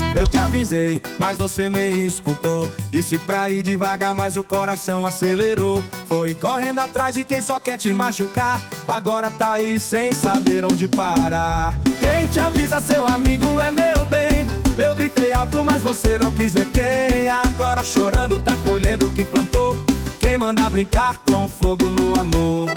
Eu te avisei, mas você nem escutou. Disse pra ir devagar, mas o coração acelerou. Foi correndo atrás de quem só quer te machucar. Agora tá aí sem saber onde parar. Quem te avisa, seu amigo, é meu bem. Eu gritei alto, mas você não quis ver quem. Agora chorando tá colhendo o que plantou. Quem manda brincar com fogo no amor?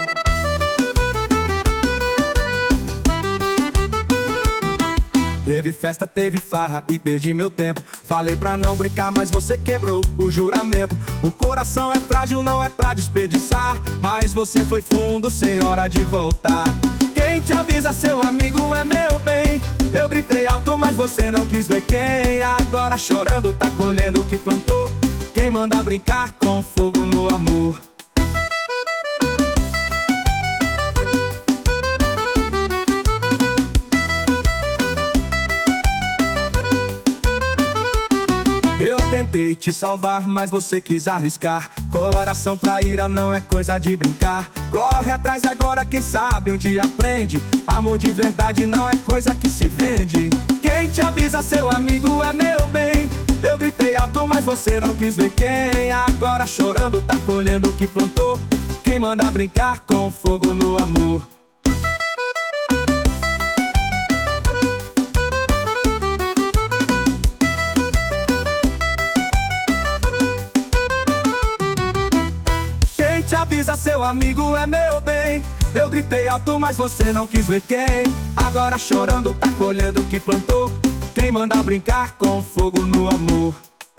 Teve festa, teve farra e perdi meu tempo. Falei pra não brincar, mas você quebrou o juramento. O coração é frágil, não é pra desperdiçar. Mas você foi fundo, sem hora de voltar. Quem te avisa, seu amigo, é meu bem. Eu gritei alto, mas você não quis ver quem. Agora chorando tá colhendo o que plantou. Quem manda brincar com fogo no amor? Eu tentei te salvar, mas você quis arriscar. Coração pra ira não é coisa de brincar. Corre atrás agora, quem sabe um dia aprende. Amor de verdade não é coisa que se vende. Quem te avisa, seu amigo, é meu bem. Eu gritei alto, mas você não quis ver quem. Agora chorando tá colhendo o que plantou. Quem manda brincar com fogo no amor? Quem te avisa, seu amigo, é meu bem. Eu gritei alto, mas você não quis ver quem. Agora chorando tá colhendo o que plantou. Quem manda brincar com fogo no amor?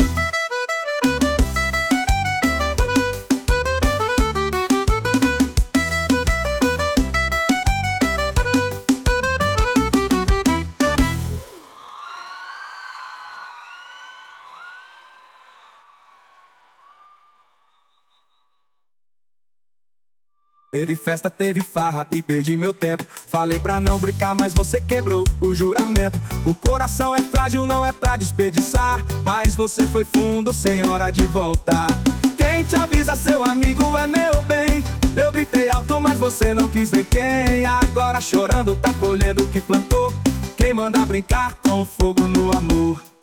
Teve festa, teve farra e perdi meu tempo. Falei pra não brincar, mas você quebrou o juramento. O coração é frágil, não é pra desperdiçar. Mas você foi fundo, sem hora de voltar. Quem te avisa, seu amigo, é meu bem. Eu gritei alto, mas você não quis ver quem. Agora chorando tá colhendo o que plantou. Quem manda brincar com fogo no amor?